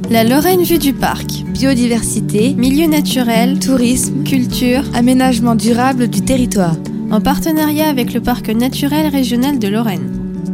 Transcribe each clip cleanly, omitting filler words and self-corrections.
La Lorraine vue du parc. Biodiversité, milieu naturel, tourisme, culture, aménagement durable du territoire. En partenariat avec le Parc naturel régional de Lorraine.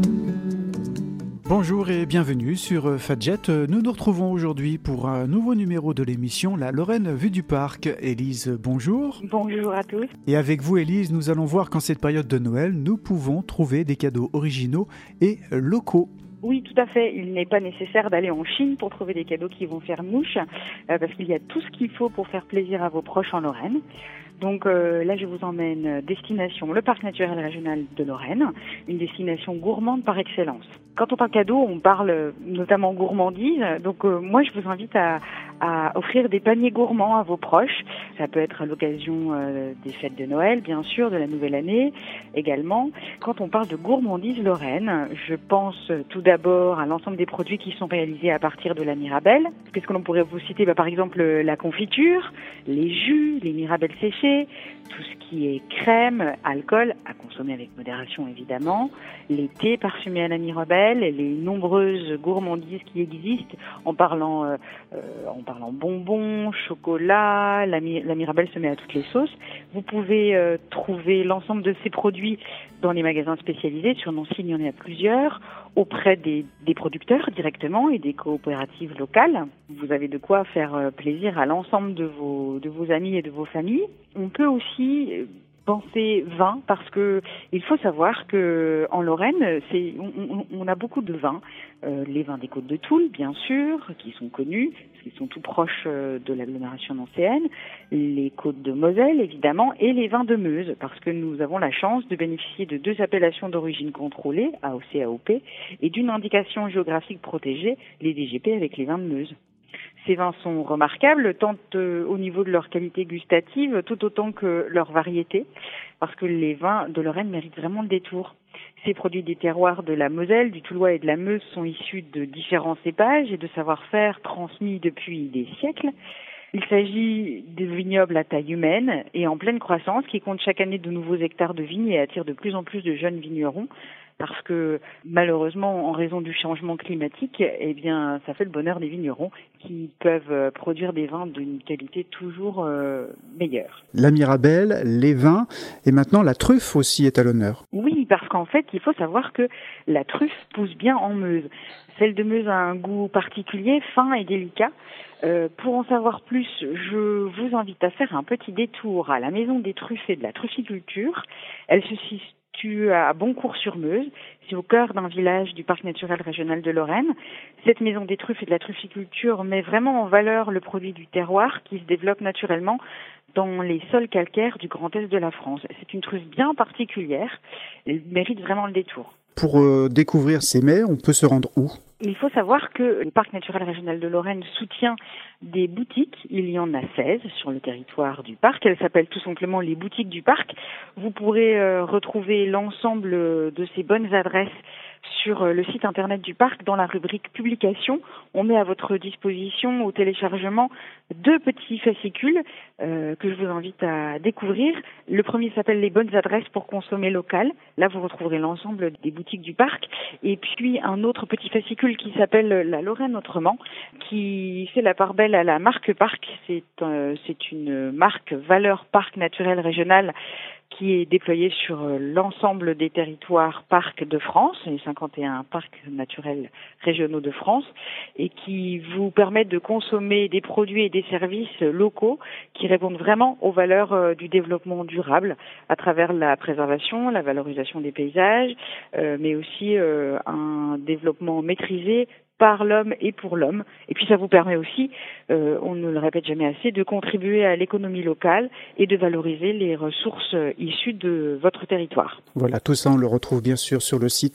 Bonjour et bienvenue sur Fadjet. Nous nous retrouvons aujourd'hui pour un nouveau numéro de l'émission La Lorraine vue du parc. Élise, bonjour. Bonjour à tous. Et avec vous Élise, nous allons voir qu'en cette période de Noël, nous pouvons trouver des cadeaux originaux et locaux. Oui, tout à fait. Il n'est pas nécessaire d'aller en Chine pour trouver des cadeaux qui vont faire mouche, parce qu'il y a tout ce qu'il faut pour faire plaisir à vos proches en Lorraine. Donc là, je vous emmène destination le Parc naturel régional de Lorraine, une destination gourmande par excellence. Quand on parle cadeaux, on parle notamment gourmandise. Donc moi, je vous invite à offrir des paniers gourmands à vos proches. Ça peut être à l'occasion des fêtes de Noël, bien sûr, de la nouvelle année également. Quand on parle de gourmandise lorraine, je pense tout d'abord à l'ensemble des produits qui sont réalisés à partir de la Mirabelle. Qu'est-ce que l'on pourrait vous citer ? Par exemple, la confiture, les jus, les mirabelles séchées, tout ce qui est crème, alcool, à consommer avec modération évidemment, les thés parfumés à la Mirabelle, les nombreuses gourmandises qui existent en parlant bonbons, chocolat, la Mirabelle se met à toutes les sauces. Vous pouvez trouver l'ensemble de ces produits dans les magasins spécialisés. Sur Nancy, il y en a plusieurs, auprès des producteurs directement et des coopératives locales. Vous avez de quoi faire plaisir à l'ensemble de vos amis et de vos familles. On peut aussi penser vin, parce que il faut savoir que en Lorraine, on a beaucoup de vins. Les vins des Côtes de Toul, bien sûr, qui sont connus, parce qu'ils sont tout proches de l'agglomération nancéenne, les Côtes de Moselle, évidemment, et les vins de Meuse, parce que nous avons la chance de bénéficier de 2 appellations d'origine contrôlée, AOC, AOP, et d'une indication géographique protégée, les DGP, avec les vins de Meuse. Ces vins sont remarquables, tant au niveau de leur qualité gustative, tout autant que leur variété, parce que les vins de Lorraine méritent vraiment le détour. Ces produits des terroirs de la Moselle, du Toulois et de la Meuse sont issus de différents cépages et de savoir-faire transmis depuis des siècles. Il s'agit de vignobles à taille humaine et en pleine croissance qui comptent chaque année de nouveaux hectares de vignes et attirent de plus en plus de jeunes vignerons. Parce que malheureusement, en raison du changement climatique, ça fait le bonheur des vignerons qui peuvent produire des vins d'une qualité toujours meilleure. La Mirabelle, les vins et maintenant la truffe aussi est à l'honneur. Oui, parce qu'en fait, il faut savoir que la truffe pousse bien en Meuse. Celle de Meuse a un goût particulier, fin et délicat. Pour en savoir plus, je vous invite à faire un petit détour à la Maison des Truffes et de la Trufficulture. Elle se situe à Boncourt-sur-Meuse. C'est au cœur d'un village du Parc naturel régional de Lorraine. Cette Maison des Truffes et de la Trufficulture met vraiment en valeur le produit du terroir qui se développe naturellement dans les sols calcaires du Grand Est de la France. C'est une truffe bien particulière. Elle mérite vraiment le détour. Pour découvrir ces mets, on peut se rendre où ? Il faut savoir que le Parc naturel régional de Lorraine soutient des boutiques. Il y en a 16 sur le territoire du parc. Elles s'appellent tout simplement les boutiques du parc. Vous pourrez retrouver l'ensemble de ces bonnes adresses sur le site internet du parc dans la rubrique publication. On met à votre disposition au téléchargement 2 petits fascicules que je vous invite à découvrir. Le premier s'appelle les bonnes adresses pour consommer local. Là, vous retrouverez l'ensemble des boutiques du parc. Et puis un autre petit fascicule qui s'appelle la Lorraine autrement, qui fait la part belle à la marque Parc. C'est une marque valeur parc naturel régional qui est déployée sur l'ensemble des territoires parcs de France, les 51 parcs naturels régionaux de France, et qui vous permet de consommer des produits et des services locaux qui répondent vraiment aux valeurs du développement durable à travers la préservation, la valorisation des paysages, mais aussi un développement maîtrisé par l'homme et pour l'homme. Et puis ça vous permet aussi, on ne le répète jamais assez, de contribuer à l'économie locale et de valoriser les ressources issues de votre territoire. Voilà, tout ça on le retrouve bien sûr sur le site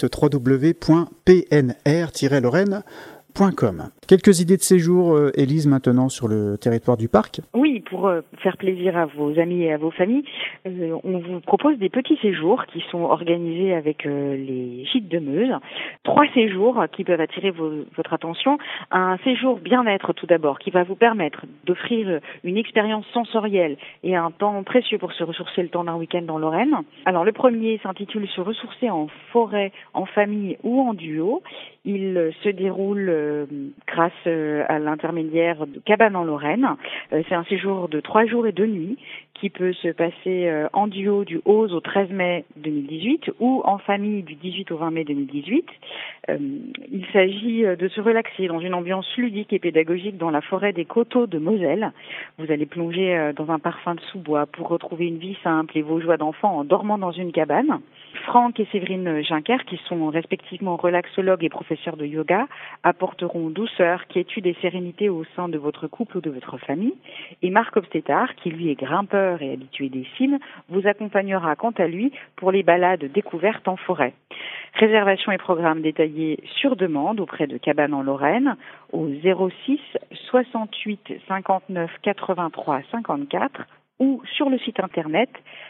www.pnr-lorraine.com. Quelques idées de séjour, Élise, maintenant sur le territoire du parc ? Oui, pour faire plaisir à vos amis et à vos familles, on vous propose des petits séjours qui sont organisés avec les gîtes de Meuse. 3 séjours qui peuvent attirer votre attention. Un séjour bien-être tout d'abord, qui va vous permettre d'offrir une expérience sensorielle et un temps précieux pour se ressourcer le temps d'un week-end en Lorraine. Alors le premier s'intitule « Se ressourcer en forêt, en famille ou en duo ». Il se déroule grâce à l'intermédiaire de Cabane en Lorraine. C'est un séjour de 3 jours et 2 nuits qui peut se passer en duo du 11 au 13 mai 2018 ou en famille du 18 au 20 mai 2018. Il s'agit de se relaxer dans une ambiance ludique et pédagogique dans la forêt des Coteaux de Moselle. Vous allez plonger dans un parfum de sous-bois pour retrouver une vie simple et vos joies d'enfant en dormant dans une cabane. Franck et Séverine Juncker, qui sont respectivement relaxologues et professeurs de yoga, apporteront douceur, quiétude et sérénité au sein de votre couple ou de votre famille. Et Marc Obstétard, qui lui est grimpeur et habitué des cimes, vous accompagnera quant à lui pour les balades découvertes en forêt. Réservation et programme détaillés sur demande auprès de Cabane en Lorraine au 06 68 59 83 54 ou sur le site internet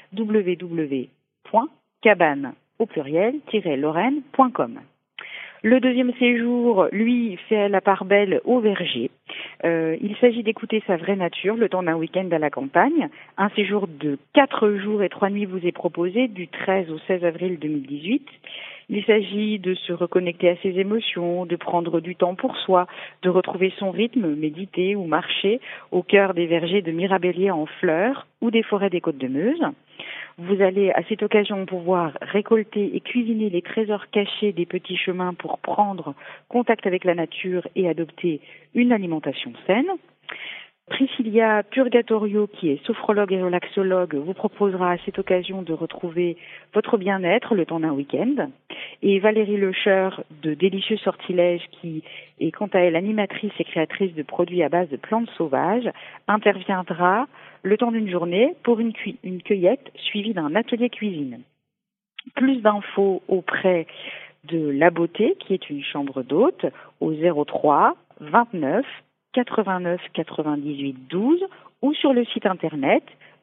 www.cabane-lorraine.com. Le deuxième séjour, lui, fait la part belle au verger. Il s'agit d'écouter sa vraie nature le temps d'un week-end à la campagne. Un séjour de 4 jours et 3 nuits vous est proposé du 13 au 16 avril 2018. Il s'agit de se reconnecter à ses émotions, de prendre du temps pour soi, de retrouver son rythme, méditer ou marcher au cœur des vergers de Mirabelliers en fleurs ou des forêts des Côtes de Meuse. Vous allez à cette occasion pouvoir récolter et cuisiner les trésors cachés des petits chemins pour prendre contact avec la nature et adopter une alimentation saine. Priscilla Purgatorio, qui est sophrologue et relaxologue, vous proposera à cette occasion de retrouver votre bien-être le temps d'un week-end. Et Valérie Lecher de Délicieux Sortilèges, qui est quant à elle animatrice et créatrice de produits à base de plantes sauvages, interviendra le temps d'une journée pour une cueillette suivie d'un atelier cuisine. Plus d'infos auprès de La Beauté, qui est une chambre d'hôte, au 03 29 89 98 12 ou sur le site internet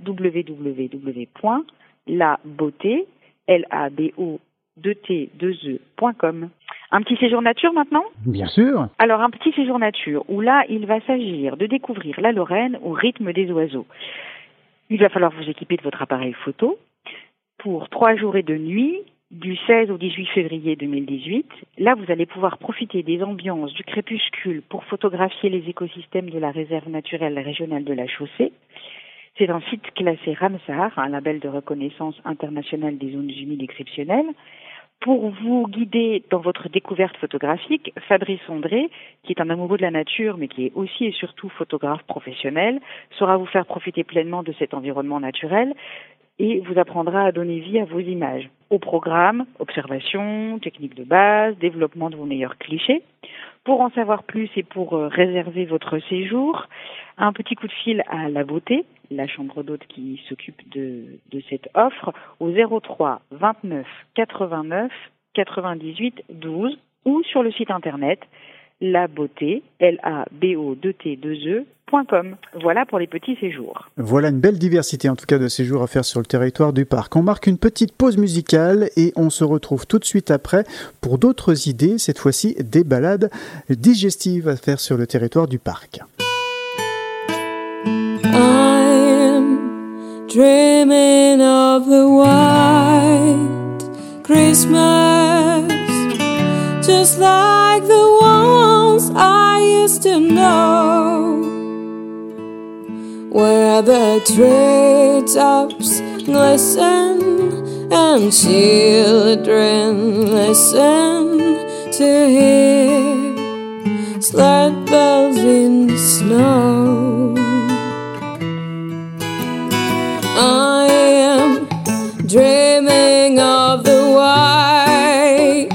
www.labeauté.com. Un petit séjour nature maintenant ? Bien sûr. Alors un petit séjour nature où là il va s'agir de découvrir la Lorraine au rythme des oiseaux. Il va falloir vous équiper de votre appareil photo pour 3 jours et 2 nuits. Du 16 au 18 février 2018, là vous allez pouvoir profiter des ambiances du crépuscule pour photographier les écosystèmes de la réserve naturelle régionale de la Chaussée. C'est un site classé Ramsar, un label de reconnaissance internationale des zones humides exceptionnelles. Pour vous guider dans votre découverte photographique, Fabrice André, qui est un amoureux de la nature mais qui est aussi et surtout photographe professionnel, saura vous faire profiter pleinement de cet environnement naturel et vous apprendra à donner vie à vos images. Au programme, observation, technique de base, développement de vos meilleurs clichés. Pour en savoir plus et pour réserver votre séjour, un petit coup de fil à La Beauté, la chambre d'hôte qui s'occupe de cette offre, au 03 29 89 98 12 ou sur le site internet labeauté, LABO2T2E.com. Voilà pour les petits séjours. Voilà une belle diversité en tout cas de séjours à faire sur le territoire du parc. On marque une petite pause musicale et on se retrouve tout de suite après pour d'autres idées, cette fois-ci des balades digestives à faire sur le territoire du parc. I'm dreaming of the white Christmas, just like the ones I used to know, where the treetops glisten and children listen to hear sled bells in the snow. I am dreaming of the white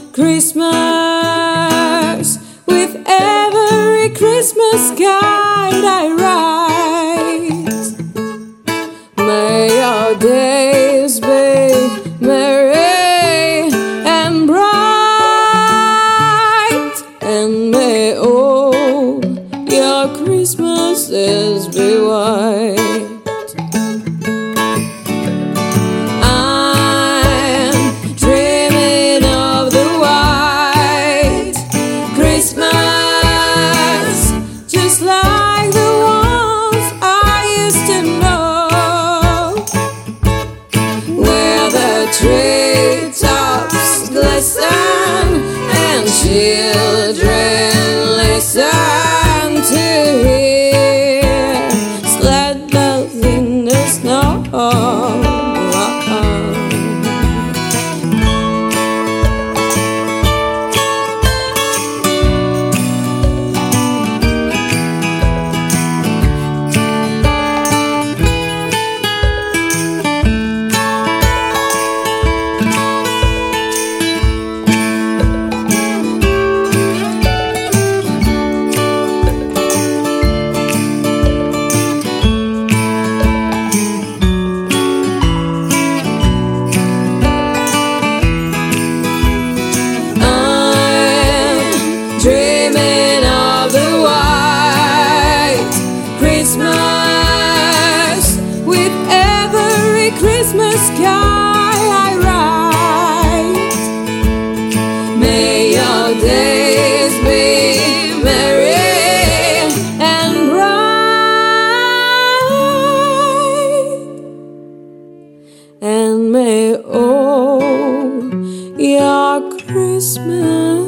Christmas, with every Christmas card I write. May your days be merry and bright, and may all your Christmases be white. Treetops glisten and children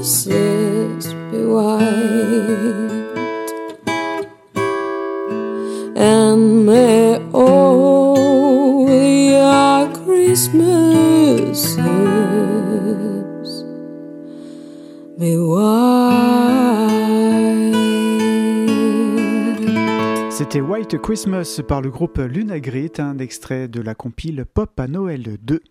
Christmases be white, and may all your Christmases be white. C'était White Christmas par le groupe Lunagrit, un extrait de la compile Pop à Noël 2.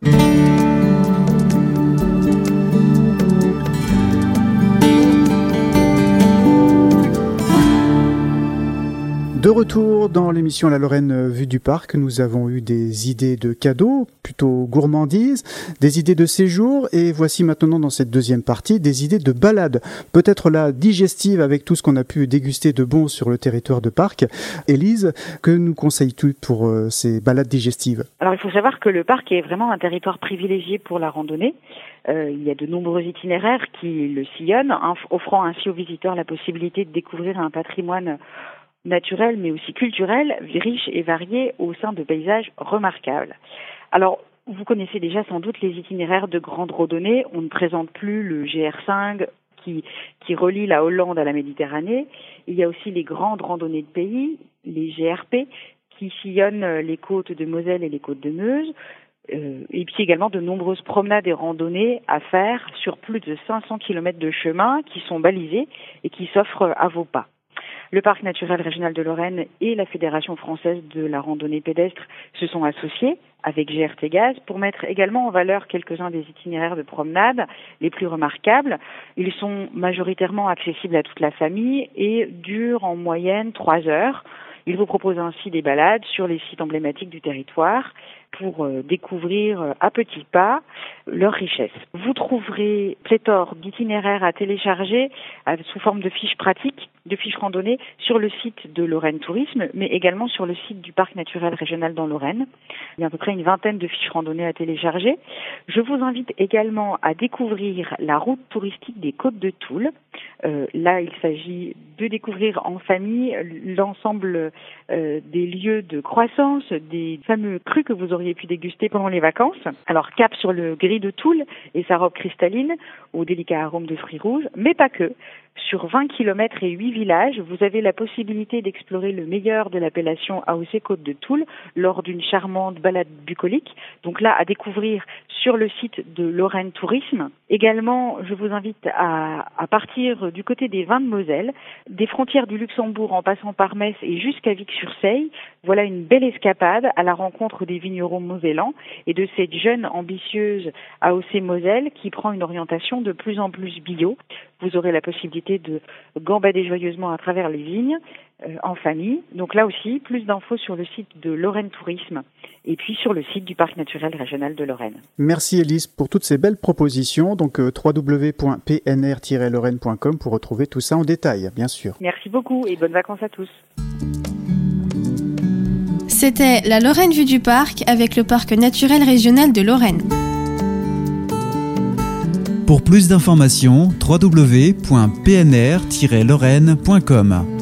De retour dans l'émission La Lorraine Vue du Parc, nous avons eu des idées de cadeaux, plutôt gourmandises, des idées de séjour, et voici maintenant dans cette deuxième partie des idées de balade, peut-être là digestives avec tout ce qu'on a pu déguster de bon sur le territoire de parc. Élise, que nous conseilles-tu pour ces balades digestives ? Alors il faut savoir que le parc est vraiment un territoire privilégié pour la randonnée. Il y a de nombreux itinéraires qui le sillonnent, offrant ainsi aux visiteurs la possibilité de découvrir un patrimoine naturel mais aussi culturel, riche et varié au sein de paysages remarquables. Alors, vous connaissez déjà sans doute les itinéraires de grande randonnée. On ne présente plus le GR5 qui relie la Hollande à la Méditerranée. Il y a aussi les grandes randonnées de pays, les GRP, qui sillonnent les côtes de Moselle et les côtes de Meuse. Et puis également de nombreuses promenades et randonnées à faire sur plus de 500 km de chemin qui sont balisés et qui s'offrent à vos pas. Le Parc naturel régional de Lorraine et la Fédération française de la randonnée pédestre se sont associés avec GRT Gaz pour mettre également en valeur quelques-uns des itinéraires de promenade les plus remarquables. Ils sont majoritairement accessibles à toute la famille et durent en moyenne 3 heures. Ils vous proposent ainsi des balades sur les sites emblématiques du territoire pour découvrir à petits pas leur richesse. Vous trouverez pléthore d'itinéraires à télécharger sous forme de fiches pratiques, de fiches randonnées sur le site de Lorraine Tourisme, mais également sur le site du Parc naturel régional dans Lorraine. Il y a à peu près une vingtaine de fiches randonnées à télécharger. Je vous invite également à découvrir la route touristique des Côtes de Toul. Là, il s'agit de découvrir en famille l'ensemble des lieux de croissance, des fameux crus que vous auriez pu déguster pendant les vacances. Alors, cap sur le gris de Toul et sa robe cristalline au délicat arôme de fruits rouges, mais pas que. Sur 20 km et 8 villages, vous avez la possibilité d'explorer le meilleur de l'appellation AOC Côte de Toul lors d'une charmante balade bucolique. Donc là, à découvrir sur le site de Lorraine Tourisme. Également, je vous invite à partir du côté des vins de Moselle, des frontières du Luxembourg en passant par Metz et jusqu'à Vic-sur-Seille. Voilà une belle escapade à la rencontre des vignerons mosellans et de cette jeune ambitieuse AOC Moselle qui prend une orientation de plus en plus bio. Vous aurez la possibilité de gambader joyeusement à travers les vignes en famille. Donc là aussi, plus d'infos sur le site de Lorraine Tourisme et puis sur le site du Parc naturel régional de Lorraine. Merci Élise pour toutes ces belles propositions. Donc www.pnr-lorraine.com pour retrouver tout ça en détail, bien sûr. Merci beaucoup et bonnes vacances à tous. C'était la Lorraine Vue du Parc avec le Parc naturel régional de Lorraine. Pour plus d'informations, www.pnr-lorraine.com